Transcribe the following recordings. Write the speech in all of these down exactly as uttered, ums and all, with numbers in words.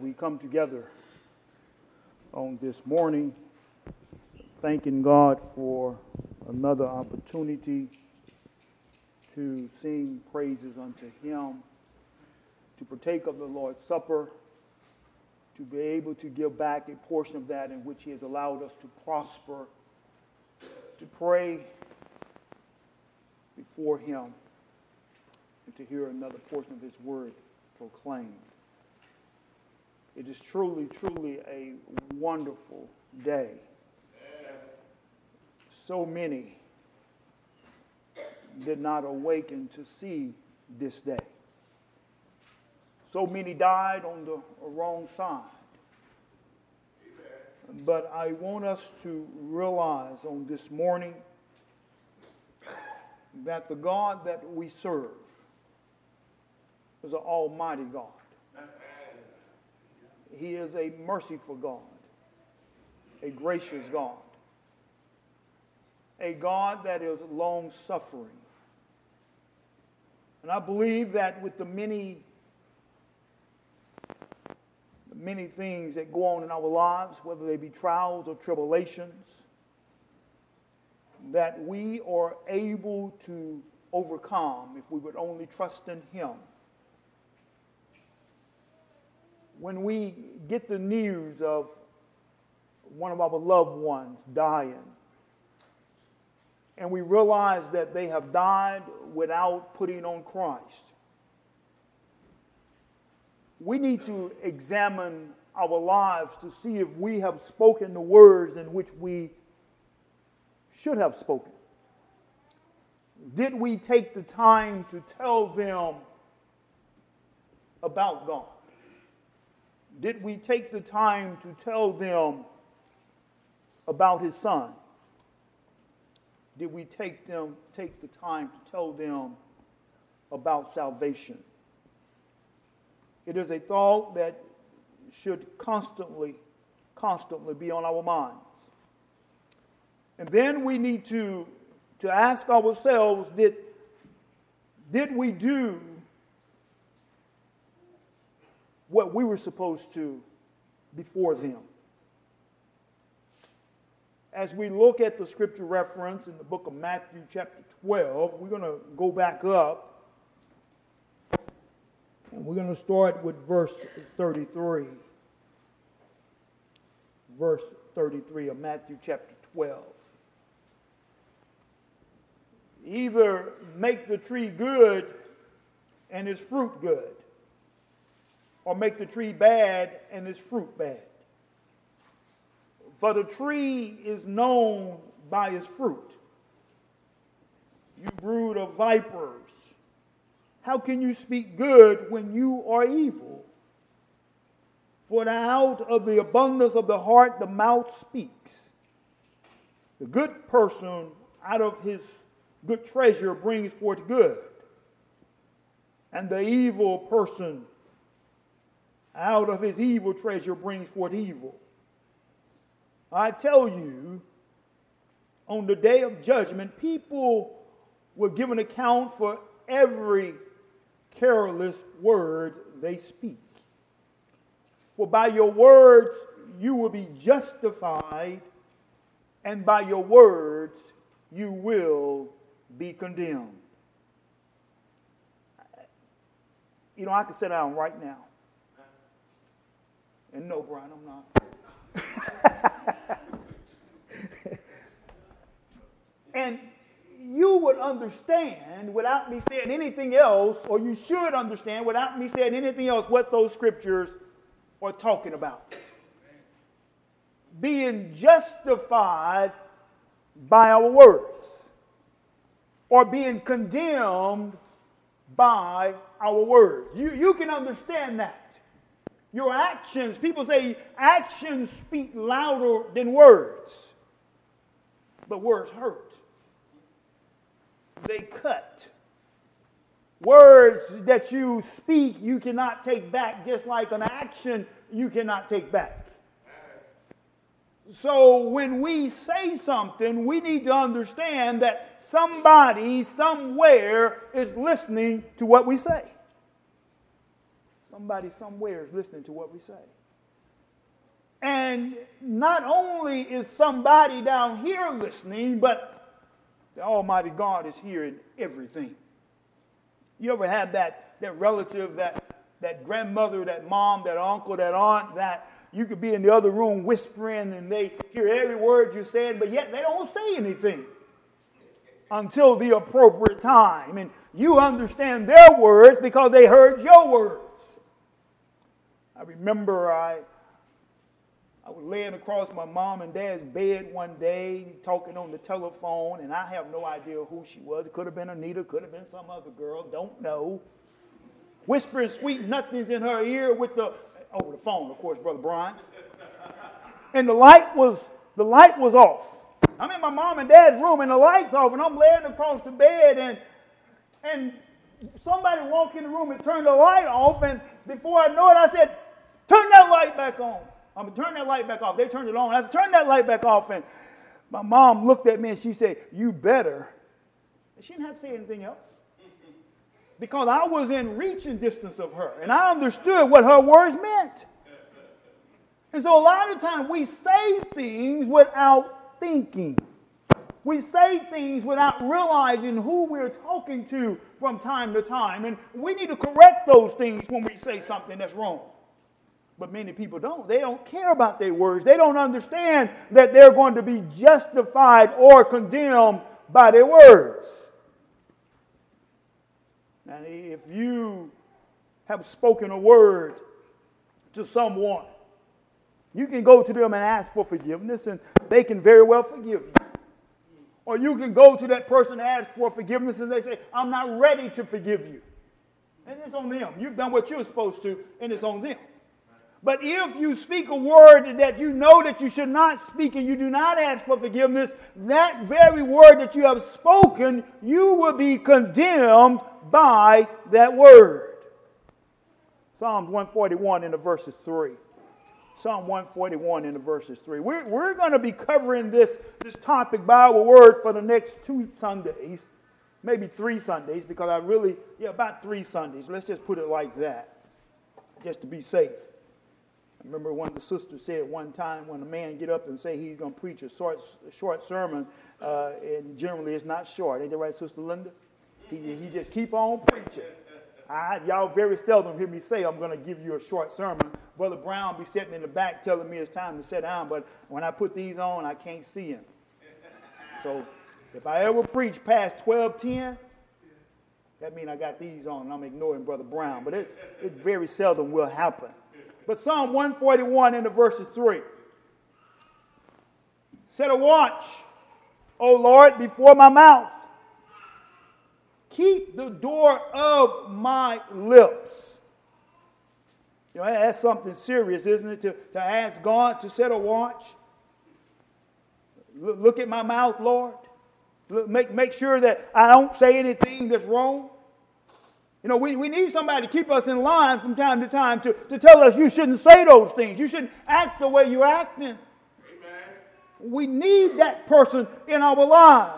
we come together on this morning, thanking God for another opportunity to sing praises unto Him, to partake of the Lord's Supper, to be able to give back a portion of that in which He has allowed us to prosper, to pray before Him, and to hear another portion of His Word proclaimed. It is truly, truly a wonderful day. So many did not awaken to see this day. So many died on the wrong side. But I want us to realize on this morning that the God that we serve is an almighty God. He is a merciful God, a gracious God, a God that is long-suffering. And I believe that with the many, many things that go on in our lives, whether they be trials or tribulations, that we are able to overcome if we would only trust in Him. When we get the news of one of our loved ones dying, and we realize that they have died without putting on Christ, we need to examine our lives to see if we have spoken the words in which we should have spoken. Did we take the time to tell them about God? Did we take the time to tell them about His Son? Did we take them take the time to tell them about salvation? It is a thought that should constantly, constantly be on our minds. And then we need to, to ask ourselves, did, did we do what we were supposed to before them? As we look at the scripture reference in the book of Matthew chapter twelve, we're going to go back up and we're going to start with verse thirty-three. Verse thirty-three of Matthew chapter twelve. Either make the tree good and its fruit good, or make the tree bad and its fruit bad. For the tree is known by its fruit. You brood of vipers, how can you speak good when you are evil? For out of the abundance of the heart the mouth speaks. The good person out of his good treasure brings forth good, and the evil person out of his evil treasure brings forth evil. I tell you, on the day of judgment, people will give an account for every careless word they speak. For by your words you will be justified, and by your words you will be condemned. You know, I can sit down right now. And no, Brian, I'm not. And you would understand without me saying anything else, or you should understand without me saying anything else, what those scriptures are talking about. Being justified by our words, or being condemned by our words. You, you can understand that. Your actions, people say actions speak louder than words. But words hurt. They cut. Words that you speak, you cannot take back, just like an action you cannot take back. So when we say something, we need to understand that somebody, somewhere, is listening to what we say. Somebody somewhere is listening to what we say. And not only is somebody down here listening, but the Almighty God is hearing everything. You ever had that, that relative, that, that grandmother, that mom, that uncle, that aunt, that you could be in the other room whispering and they hear every word you said, but yet they don't say anything until the appropriate time. And you understand their words because they heard your words. I remember I I was laying across my mom and dad's bed one day, talking on the telephone, and I have no idea who she was. It could have been Anita, could have been some other girl, don't know. Whispering sweet nothings in her ear with the over the phone, of course, Brother Brian. And the light was the light was off. I'm in my mom and dad's room, and the light's off, and I'm laying across the bed, and and somebody walked in the room and turned the light off, and before I know it, I said, "Turn that light back on." I'm going to turn that light back off. They turned it on. I said, "Turn that light back off." And my mom looked at me and she said, "You better." And she didn't have to say anything else. Because I was in reaching distance of her. And I understood what her words meant. And so a lot of times we say things without thinking. We say things without realizing who we're talking to from time to time. And we need to correct those things when we say something that's wrong. But many people don't. They don't care about their words. They don't understand that they're going to be justified or condemned by their words. And if you have spoken a word to someone, you can go to them and ask for forgiveness, and they can very well forgive you. Or you can go to that person and ask for forgiveness, and they say, "I'm not ready to forgive you." And it's on them. You've done what you're supposed to, and it's on them. But if you speak a word that you know that you should not speak and you do not ask for forgiveness, that very word that you have spoken, you will be condemned by that word. Psalms one forty-one in the verses three. Psalm one forty-one in the verses three. We're, we're going to be covering this, this topic by our word for the next two Sundays, maybe three Sundays, because I really, yeah, about three Sundays. Let's just put it like that, just to be safe. I remember one of the sisters said one time when a man get up and say he's going to preach a short, a short sermon, uh, and generally it's not short. Ain't that right, Sister Linda? He, he just keep on preaching. I, y'all very seldom hear me say I'm going to give you a short sermon. Brother Brown be sitting in the back telling me it's time to sit down, but when I put these on, I can't see him. So if I ever preach past twelve ten, that means I got these on and I'm ignoring Brother Brown. But it, it very seldom will happen. But Psalm one forty-one in the verses three. Set a watch, O Lord, before my mouth. Keep the door of my lips. You know, that's something serious, isn't it? To, to ask God to set a watch. Look, look at my mouth, Lord. Look, make, make sure that I don't say anything that's wrong. You know, we, we need somebody to keep us in line from time to time to, to tell us you shouldn't say those things. You shouldn't act the way you're acting. Amen. We need that person in our lives.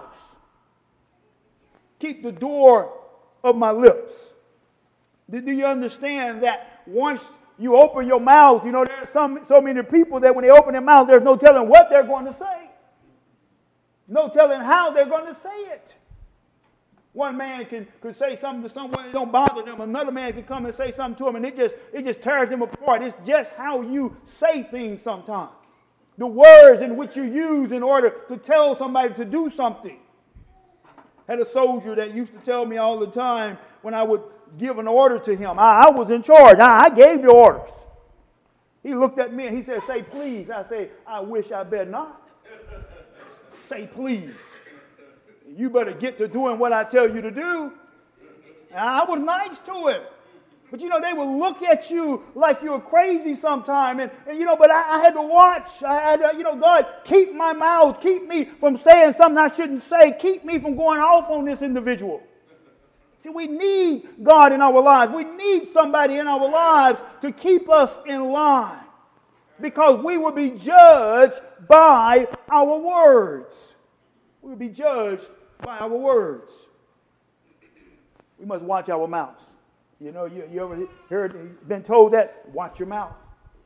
Keep the door of my lips. Do, do you understand that once you open your mouth, you know, there's some, so many people that when they open their mouth, there's no telling what they're going to say. No telling how they're going to say it. One man can could say something to someone that don't bother them. Another man can come and say something to them, and it just it just tears them apart. It's just how you say things sometimes. The words in which you use in order to tell somebody to do something. I had a soldier that used to tell me all the time when I would give an order to him. I, I was in charge. I, I gave the orders. He looked at me and he said, "Say please." I say, "I wish I better not." Say please. You better get to doing what I tell you to do. And I was nice to him. But, you know, they would look at you like you're crazy sometime. And, and you know, but I, I had to watch. I had to, you know, God, keep my mouth. Keep me from saying something I shouldn't say. Keep me from going off on this individual. See, we need God in our lives. We need somebody in our lives to keep us in line. Because we will be judged by our words. We will be judged by our words. We must watch our mouths. You know, you, you ever heard, been told that? Watch your mouth.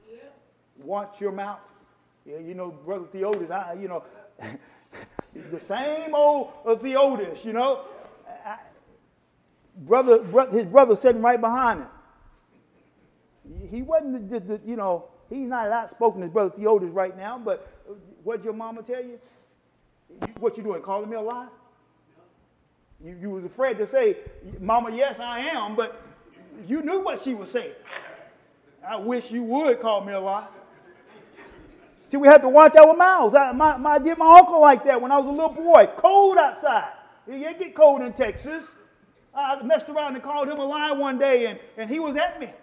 Watch your mouth. Yeah, you know, Brother Theotis, I, you know, the same old uh, Theotis, you know. I, brother, brother, his brother sitting right behind him. He wasn't, the, the, you know, he's not outspoken as Brother Theotis right now, but what'd your mama tell you? What you doing, calling me a lie? You, you was afraid to say, Mama, yes, I am, but you knew what she was saying. I wish you would call me a lie. See, we have to watch our mouths. I, my, my, I did my uncle like that when I was a little boy. Cold outside. It get cold in Texas. I messed around and called him a lie one day, and, and he was at me.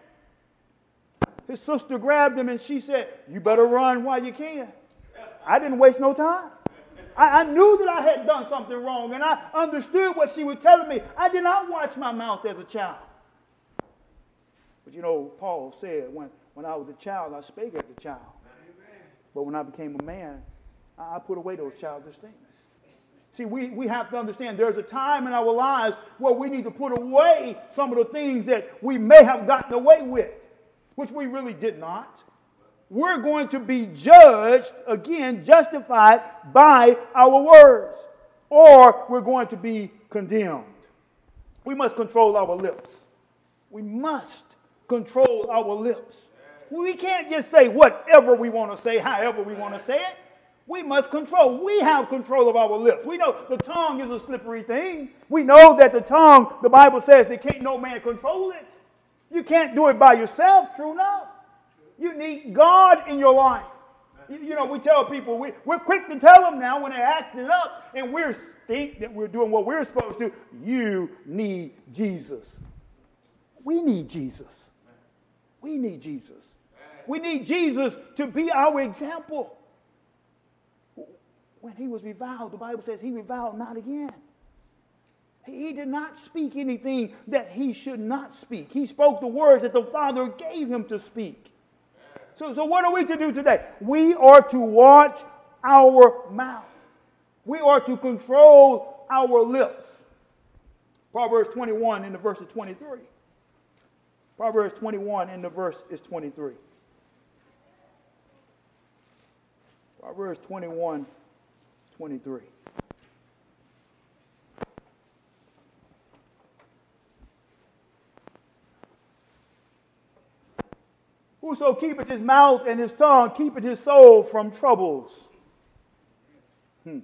His sister grabbed him, and she said, you better run while you can. I didn't waste no time. I, I knew that I had done something wrong, and I understood what she was telling me. I did not watch my mouth as a child. But you know, Paul said, when, when I was a child, I spake as a child. But when I became a man, I put away those childish things. See, we, we have to understand there's a time in our lives where we need to put away some of the things that we may have gotten away with, which we really did not. We're going to be judged, again, justified by our words, or we're going to be condemned. We must control our lips. We must control our lips. We can't just say whatever we want to say, however we want to say it. We must control. We have control of our lips. We know the tongue is a slippery thing. We know that the tongue, the Bible says, that can't no man control it. You can't do it by yourself, true enough. You need God in your life. You, you know, we tell people, we, we're quick to tell them now when they're acting up and we think that we're doing what we're supposed to. You need Jesus. We need Jesus. We need Jesus. We need Jesus to be our example. When he was reviled, the Bible says he reviled not again. He did not speak anything that he should not speak. He spoke the words that the Father gave him to speak. So, so what are we to do today? We are to watch our mouth. We are to control our lips. Proverbs twenty-one in the verse is twenty-three. Proverbs twenty-one in the verse is twenty-three. Proverbs twenty-one, twenty-three. Whoso keepeth his mouth and his tongue keepeth his soul from troubles. Hmm.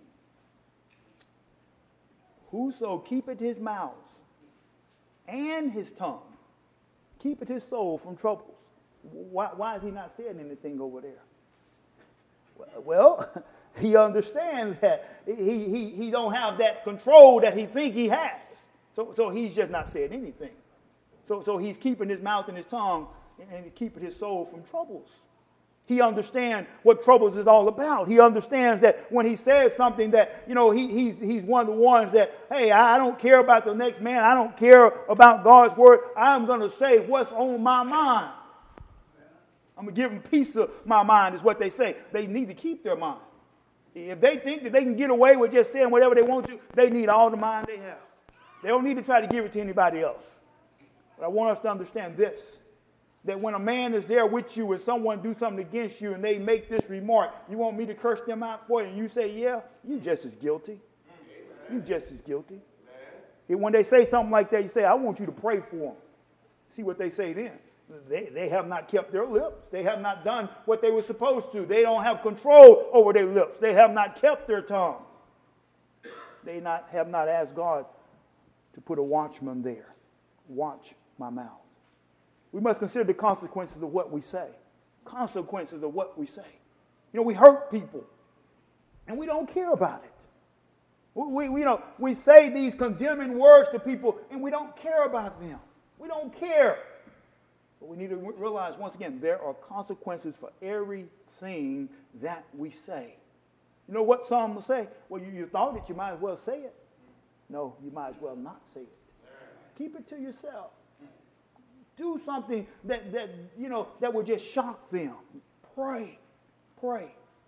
Whoso keepeth his mouth and his tongue keepeth his soul from troubles. Why, why is he not saying anything over there? Well, he understands that he, he, he don't have that control that he think he has. So, so he's just not saying anything. So, so he's keeping his mouth and his tongue and keeping his soul from troubles. He understands what troubles is all about. He understands that when he says something that, you know, he, he's, he's one of the ones that, hey, I don't care about the next man. I don't care about God's word. I'm going to say what's on my mind. I'm going to give them peace of my mind is what they say. They need to keep their mind. If they think that they can get away with just saying whatever they want to, they need all the mind they have. They don't need to try to give it to anybody else. But I want us to understand this, that when a man is there with you and someone do something against you and they make this remark, you want me to curse them out for you? And you say, yeah, you just as guilty. You just as guilty. And when they say something like that, you say, I want you to pray for them. See what they say then. They, they have not kept their lips. They have not done what they were supposed to. They don't have control over their lips. They have not kept their tongue. They not have not asked God to put a watchman there. Watch my mouth. We must consider the consequences of what we say. Consequences of what we say. You know, we hurt people, and we don't care about it. We, we, you know, we say these condemning words to people, and we don't care about them. We don't care. But we need to realize, once again, there are consequences for everything that we say. You know what some will say? Well, you, you thought it, you might as well say it. No, you might as well not say it. Keep it to yourself. Do something that, that you know, that will just shock them. Pray. Pray.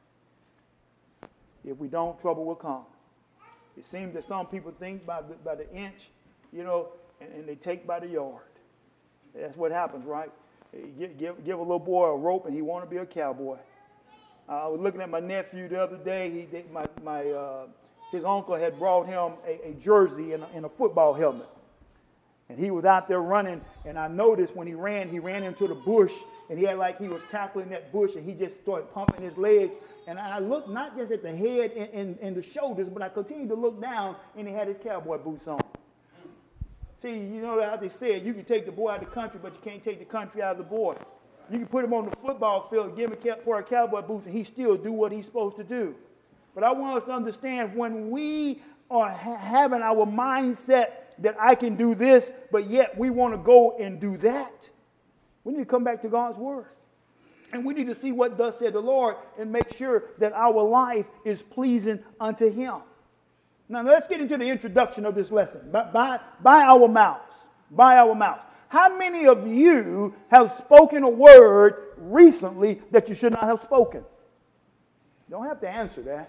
If we don't, trouble will come. It seems that some people think by the, by the inch, you know, and, and they take by the yard. That's what happens, right? Give, give, give a little boy a rope and he want to be a cowboy. Uh, I was looking at my nephew the other day. He did, my my uh, his uncle had brought him a, a jersey and a, and a football helmet, and he was out there running. And I noticed when he ran, he ran into the bush, and he had like he was tackling that bush, and he just started pumping his legs. And I looked not just at the head and, and, and the shoulders, but I continued to look down, and he had his cowboy boots on. See, you know how they said, you can take the boy out of the country, but you can't take the country out of the boy. You can put him on the football field, give him a pair of cowboy boots, and he still do what he's supposed to do. But I want us to understand, when we are ha- having our mindset that I can do this, but yet we want to go and do that, we need to come back to God's Word. And we need to see what thus said the Lord and make sure that our life is pleasing unto Him. Now, let's get into the introduction of this lesson. By, by, by our mouths. By our mouths. How many of you have spoken a word recently that you should not have spoken? You don't have to answer that.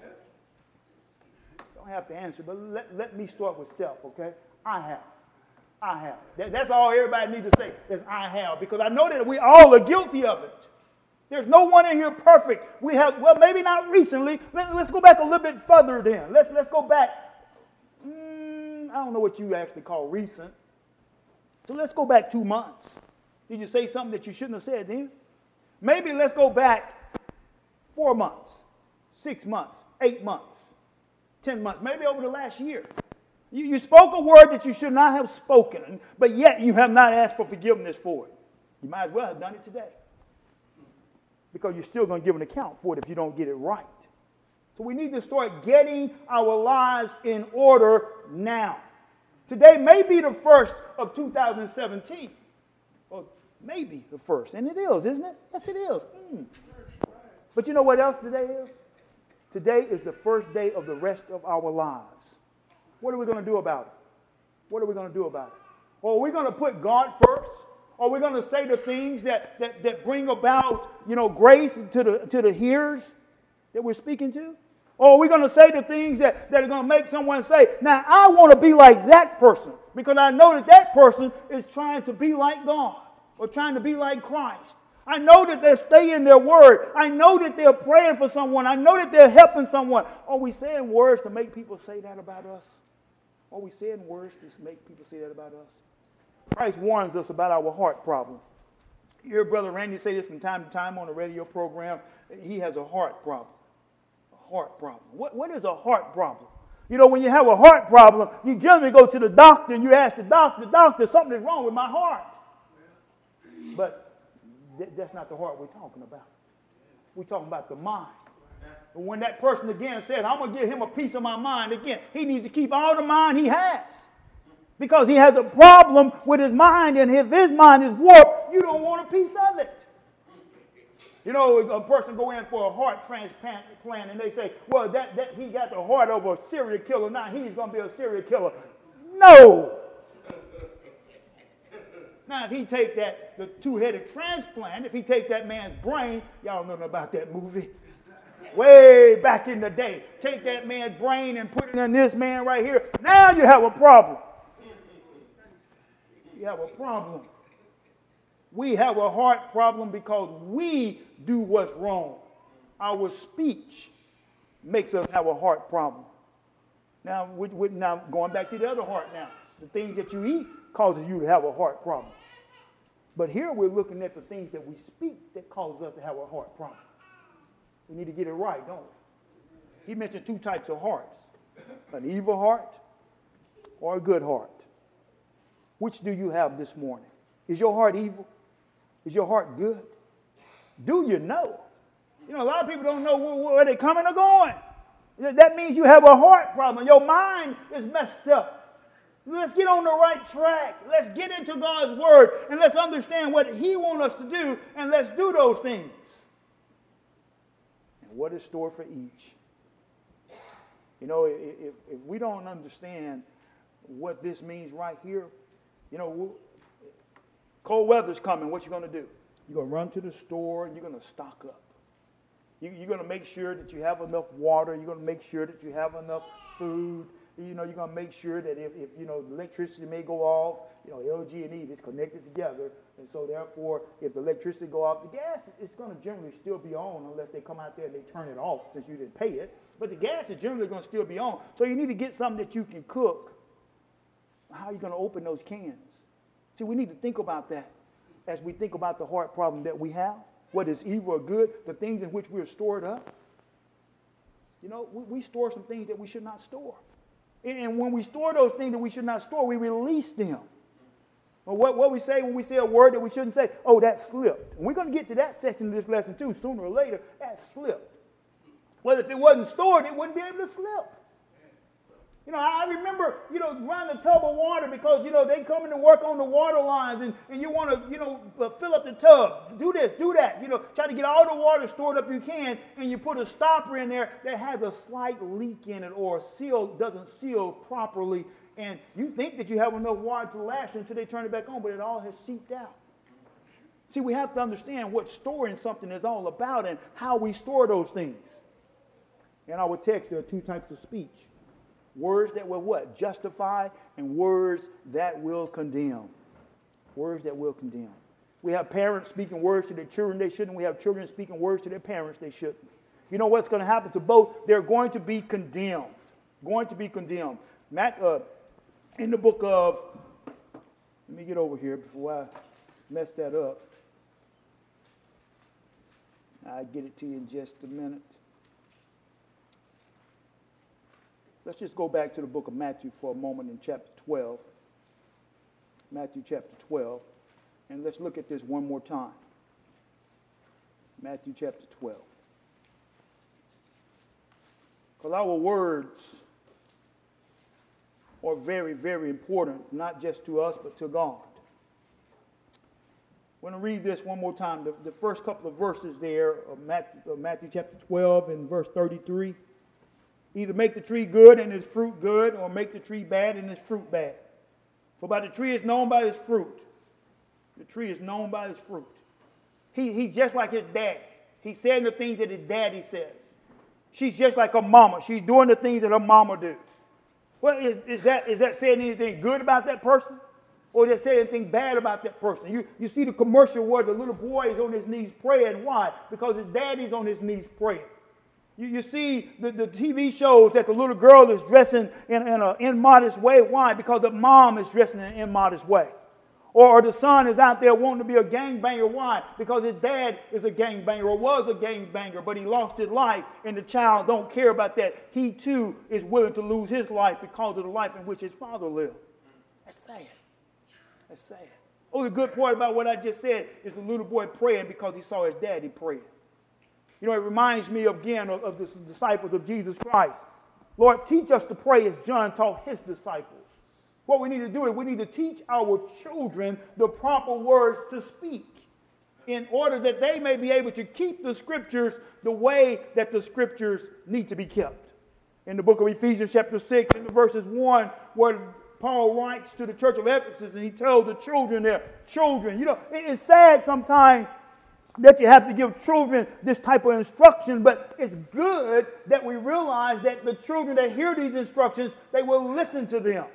You don't have to answer, but let, let me start with self, okay? I have. I have. That, that's all everybody needs to say is I have, because I know that we all are guilty of it. There's no one in here perfect. We have, well, maybe not recently. Let, let's go back a little bit further then. Let's, let's go back. Mm, I don't know what you actually call recent. So let's go back two months. Did you say something that you shouldn't have said then? Maybe let's go back four months, six months, eight months, ten months, maybe over the last year. You, you spoke a word that you should not have spoken, but yet you have not asked for forgiveness for it. You might as well have done it today, because you're still going to give an account for it if you don't get it right. So we need to start getting our lives in order now. Today may be the first of two thousand seventeen. Or maybe the first. And it is, isn't it? Yes, it is. Mm. But you know what else today is? Today is the first day of the rest of our lives. What are we going to do about it? What are we going to do about it? Or are we going to put God first? Or are we going to say the things that, that, that bring about, you know, grace to the to the hearers that we're speaking to? Or are we going to say the things that, that are going to make someone say, now I want to be like that person, because I know that that person is trying to be like God or trying to be like Christ. I know that they're staying their word. I know that they're praying for someone. I know that they're helping someone. Are we saying words to make people say that about us? Are we saying words to make people say that about us? Christ warns us about our heart problem. You hear Brother Randy say this from time to time on a radio program. He has a heart problem. A heart problem. What, what is a heart problem? You know, when you have a heart problem, you generally go to the doctor and you ask the doctor, doctor, something is wrong with my heart. But th- that's not the heart we're talking about. We're talking about the mind. And when that person again says, I'm going to give him a piece of my mind, again, he needs to keep all the mind he has. Because he has a problem with his mind, and if his mind is warped, you don't want a piece of it. You know, a person go in for a heart transplant plan, and they say, well, that, that he got the heart of a serial killer, now he's going to be a serial killer. No! Now, if he take that, the two-headed transplant, if he take that man's brain, y'all know nothing about that movie, way back in the day, take that man's brain and put it in this man right here, now you have a problem. You have a problem. We have a heart problem because we do what's wrong. Our speech makes us have a heart problem. Now, we, we, now going back to the other heart now. The things that you eat causes you to have a heart problem. But here we're looking at the things that we speak that causes us to have a heart problem. We need to get it right, don't we? He mentioned two types of hearts. An evil heart or a good heart. Which do you have this morning? Is your heart evil? Is your heart good? Do you know? You know, a lot of people don't know where, where they're coming or going. That means you have a heart problem. Your mind is messed up. Let's get on the right track. Let's get into God's Word and let's understand what He wants us to do, and let's do those things. And what is stored for each? You know, if, if we don't understand what this means right here, you know, cold weather's coming. What you going to do? You're going to run to the store and you're going to stock up. You, you're going to make sure that you have enough water. You're going to make sure that you have enough food. You know, you're going to make sure that if, if, you know, the electricity may go off, you know, L G and E is connected together. And so, therefore, if the electricity go off, the gas is going to generally still be on unless they come out there and they turn it off since you didn't pay it. But the gas is generally going to still be on. So you need to get something that you can cook. How are you going to open those cans? See, we need to think about that as we think about the heart problem that we have. What is evil or good, the things in which we are stored up. You know, we, we store some things that we should not store. And when we store those things that we should not store, we release them. Well, what, what we say when we say a word that we shouldn't say, oh, that slipped. And we're going to get to that section of this lesson too, sooner or later. That slipped. Well, if it wasn't stored, it wouldn't be able to slip. You know, I remember, you know, running a tub of water because, you know, they come in to work on the water lines and, and you want to, you know, fill up the tub. Do this, do that. You know, try to get all the water stored up you can, and you put a stopper in there that has a slight leak in it or a seal doesn't seal properly. And you think that you have enough water to last until they turn it back on, but it all has seeped out. See, we have to understand what storing something is all about and how we store those things. In our text, there are two types of speech. Words that will what? Justify, and words that will condemn. Words that will condemn. We have parents speaking words to their children they shouldn't. We have children speaking words to their parents they shouldn't. You know what's going to happen to both? They're going to be condemned. Going to be condemned. Matt, uh, in the book of, let me get over here before I mess that up. I'll get it to you in just a minute. Let's just go back to the book of Matthew for a moment in chapter twelve. Matthew chapter twelve. And let's look at this one more time. Matthew chapter twelve. Because our words are very, very important, not just to us, but to God. I'm going to read this one more time. The, the first couple of verses there of Matthew, of Matthew chapter twelve and verse thirty-three. Either make the tree good and its fruit good, or make the tree bad and its fruit bad. For by the tree is known by its fruit. The tree is known by its fruit. He, he's just like his daddy. He's saying the things that his daddy says. She's just like her mama. She's doing the things that her mama do. Well, is, is that is that saying anything good about that person? Or is that saying anything bad about that person? You, you see the commercial where the little boy is on his knees praying. Why? Because his daddy's on his knees praying. You, you see the, the T V shows that the little girl is dressing in, in an immodest way. Why? Because the mom is dressing in an immodest way. Or, or the son is out there wanting to be a gangbanger. Why? Because his dad is a gangbanger or was a gangbanger, but he lost his life, and the child don't care about that. He too is willing to lose his life because of the life in which his father lived. That's sad. That's sad. Oh, the good part about what I just said is the little boy praying because he saw his daddy praying. You know, it reminds me again of, of the disciples of Jesus Christ. Lord, teach us to pray as John taught his disciples. What we need to do is we need to teach our children the proper words to speak in order that they may be able to keep the Scriptures the way that the Scriptures need to be kept. In the book of Ephesians chapter six, in the verses one, where Paul writes to the church of Ephesus and he tells the children there, children, you know, it's sad sometimes that you have to give children this type of instruction, but it's good that we realize that the children that hear these instructions, they will listen to them.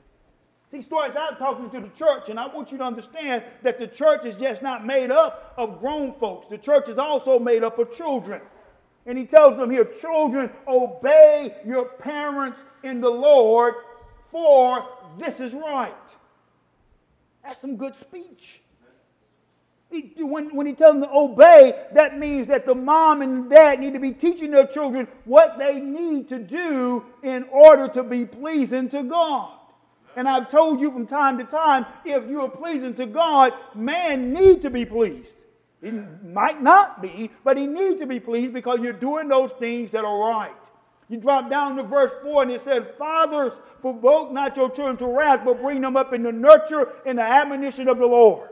He starts out talking to the church, and I want you to understand that the church is just not made up of grown folks. The church is also made up of children. And he tells them here, children, obey your parents in the Lord, for this is right. That's some good speech. He, when, when he tells them to obey, that means that the mom and the dad need to be teaching their children what they need to do in order to be pleasing to God. And I've told you from time to time, if you are pleasing to God, man needs to be pleased. He might not be, but he needs to be pleased because you're doing those things that are right. You drop down to verse four and it says, fathers, provoke not your children to wrath, but bring them up in the nurture and the admonition of the Lord.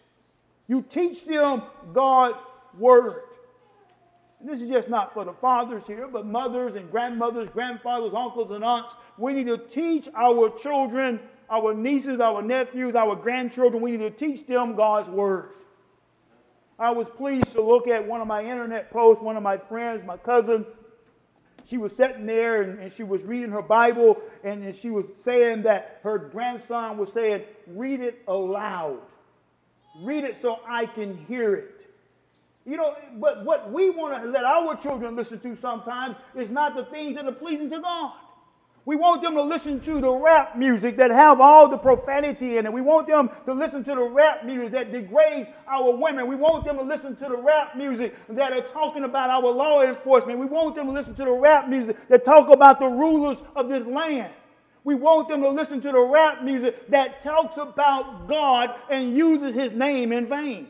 You teach them God's word. And this is just not for the fathers here, but mothers and grandmothers, grandfathers, uncles and aunts. We need to teach our children, our nieces, our nephews, our grandchildren, we need to teach them God's word. I was pleased to look at one of my internet posts, one of my friends, my cousin. she was sitting there and, and she was reading her Bible, and, and she was saying that her grandson was saying, read it aloud. Read it so I can hear it. You know, but what we want to let our children listen to sometimes is not the things that are pleasing to God. We want them to listen to the rap music that have all the profanity in it. We want them to listen to the rap music that degrades our women. We want them to listen to the rap music that are talking about our law enforcement. We want them to listen to the rap music that talk about the rulers of this land. We want them to listen to the rap music that talks about God and uses His name in vain.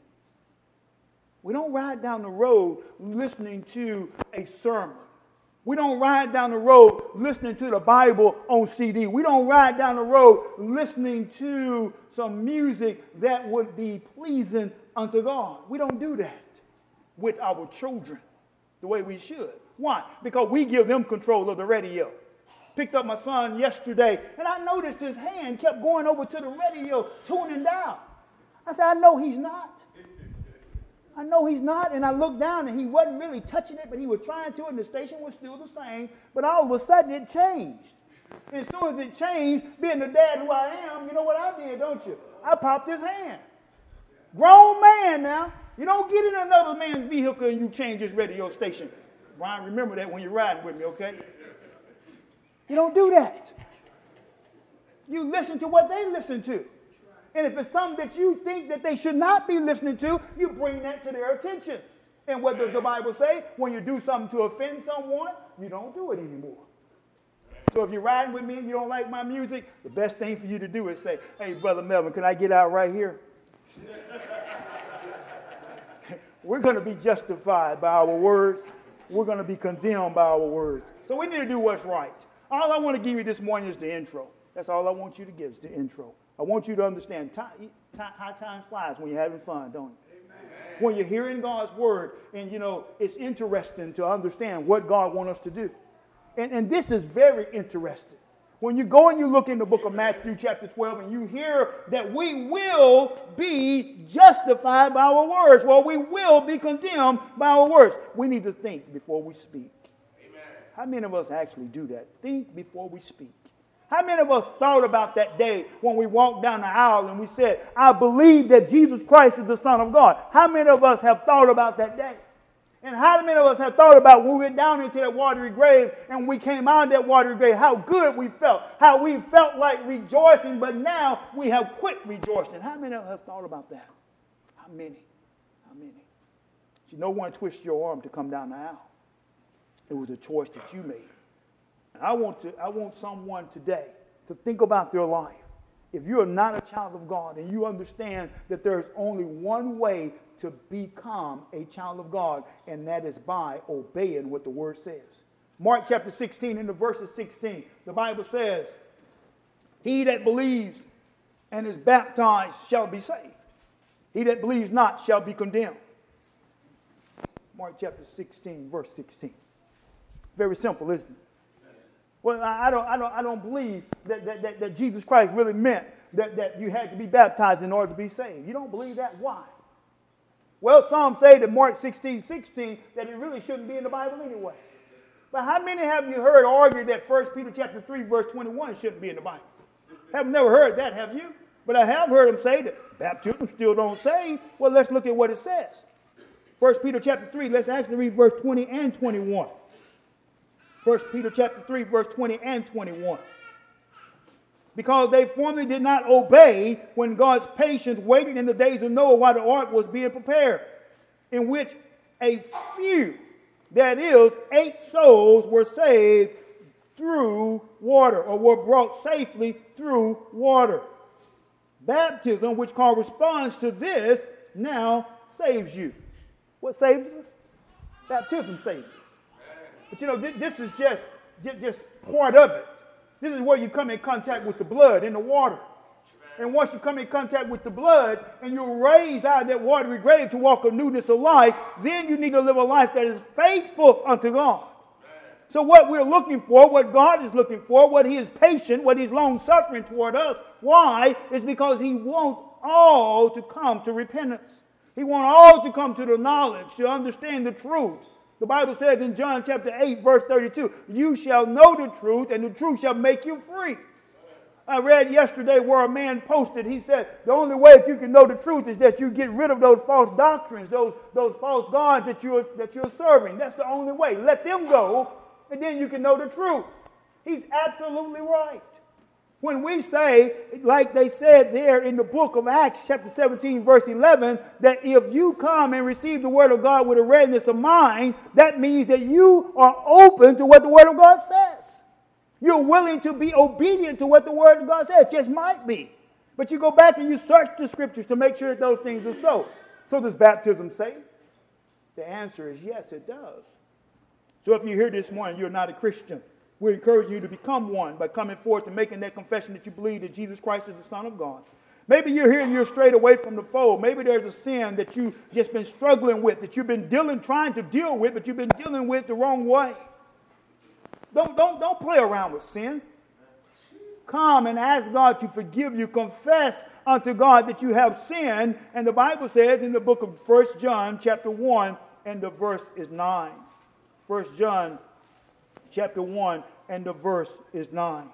We don't ride down the road listening to a sermon. We don't ride down the road listening to the Bible on C D. We don't ride down the road listening to some music that would be pleasing unto God. We don't do that with our children the way we should. Why? Because we give them control of the radio. Picked up my son yesterday, and I noticed his hand kept going over to the radio, tuning down. I said, I know he's not. I know he's not, and I looked down, and he wasn't really touching it, but he was trying to, and the station was still the same, but all of a sudden it changed. And as soon as it changed, being the dad who I am, you know what I did, don't you? I popped his hand. Grown man now. You don't get in another man's vehicle and you change his radio station. Brian, remember that when you're riding with me, okay? You don't do that. You listen to what they listen to. And if it's something that you think that they should not be listening to, you bring that to their attention. And what does the Bible say? When you do something to offend someone, you don't do it anymore. So if you're riding with me and you don't like my music, the best thing for you to do is say, hey, Brother Melvin, can I get out right here? We're going to be justified by our words. We're going to be condemned by our words. So we need to do what's right. All I want to give you this morning is the intro. That's all I want you to give is the intro. I want you to understand time, time, how time flies when you're having fun, don't it? Amen. When you're hearing God's word, and you know, it's interesting to understand what God wants us to do. And, and this is very interesting. When you go and you look in the book of Matthew chapter twelve and you hear that we will be justified by our words, well, we will be condemned by our words. We need to think before we speak. Amen. How many of us actually do that? Think before we speak. How many of us thought about that day when we walked down the aisle and we said, I believe that Jesus Christ is the Son of God? How many of us have thought about that day? And how many of us have thought about when we went down into that watery grave and we came out of that watery grave, how good we felt, how we felt like rejoicing, but now we have quit rejoicing. How many of us have thought about that? How many? How many? See, no one twisted your arm to come down the aisle. It was a choice that you made. And I want to, I want someone today to think about their life. If you are not a child of God and you understand that there's only one way to become a child of God, and that is by obeying what the Word says. Mark chapter sixteen, in the verses sixteen, the Bible says, he that believes and is baptized shall be saved. He that believes not shall be condemned. Mark chapter sixteen, verse sixteen. Very simple, isn't it? Well, I don't, I don't, I don't believe that, that, that, that Jesus Christ really meant that, that you had to be baptized in order to be saved. You don't believe that? Why? Well, some say that Mark sixteen, sixteen, that it really shouldn't be in the Bible anyway. But how many have you heard argue that First Peter chapter three, verse twenty-one shouldn't be in the Bible? Have never heard that, have you? But I have heard them say that baptism still don't save. Well, let's look at what it says. First Peter chapter three, let's actually read verse twenty and twenty-one. First Peter chapter three, verse twenty and twenty-one. Because they formerly did not obey when God's patience waited in the days of Noah while the ark was being prepared, in which a few, that is, eight souls were saved through water, or were brought safely through water. Baptism, which corresponds to this, now saves you. What saves us? Baptism saves you. But you know, this, this is just, just, just part of it. This is where you come in contact with the blood in the water. And once you come in contact with the blood and you're raised out of that watery grave to walk a newness of life, then you need to live a life that is faithful unto God. So what we're looking for, what God is looking for, what He is patient, what He's long-suffering toward us, why? Is because He wants all to come to repentance. He wants all to come to the knowledge, to understand the truth. The Bible says in John chapter eight, verse thirty-two, you shall know the truth, and the truth shall make you free. I read yesterday where a man posted, he said, the only way if you can know the truth is that you get rid of those false doctrines, those, those false gods that you're, that you're serving. That's the only way. Let them go, and then you can know the truth. He's absolutely right. When we say, like they said there in the book of Acts, chapter seventeen, verse eleven, that if you come and receive the word of God with a readiness of mind, that means that you are open to what the word of God says. You're willing to be obedient to what the word of God says. Just might be. But you go back and you search the scriptures to make sure that those things are so. So does baptism save? The answer is yes, it does. So if you're here this morning, you're not a Christian, we encourage you to become one by coming forth and making that confession that you believe that Jesus Christ is the Son of God. Maybe you're here and you're strayed away from the fold. Maybe there's a sin that you've just been struggling with, that you've been dealing, trying to deal with, but you've been dealing with the wrong way. Don't, don't, don't play around with sin. Come and ask God to forgive you. Confess unto God that you have sinned. And the Bible says in the book of First John chapter one, and the verse is nine. First John chapter one, and the verse is nine.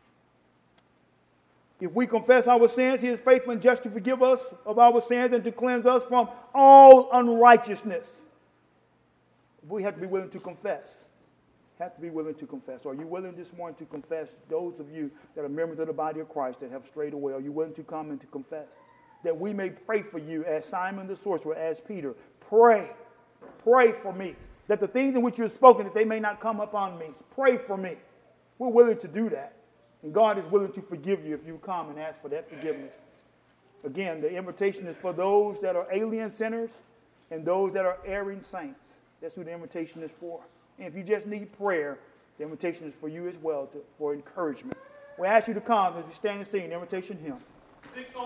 If we confess our sins, He is faithful and just to forgive us of our sins and to cleanse us from all unrighteousness. We have to be willing to confess. Have to be willing to confess. Are you willing this morning to confess, those of you that are members of the body of Christ that have strayed away? Are you willing to come and to confess? That we may pray for you as Simon the sorcerer, as Peter. Pray. Pray for me. That the things in which you have spoken, that they may not come upon me. Pray for me. We're willing to do that. And God is willing to forgive you if you come and ask for that forgiveness. Again, the invitation is for those that are alien sinners and those that are erring saints. That's who the invitation is for. And if you just need prayer, the invitation is for you as well, to, for encouragement. We ask you to come as we stand and sing the invitation hymn.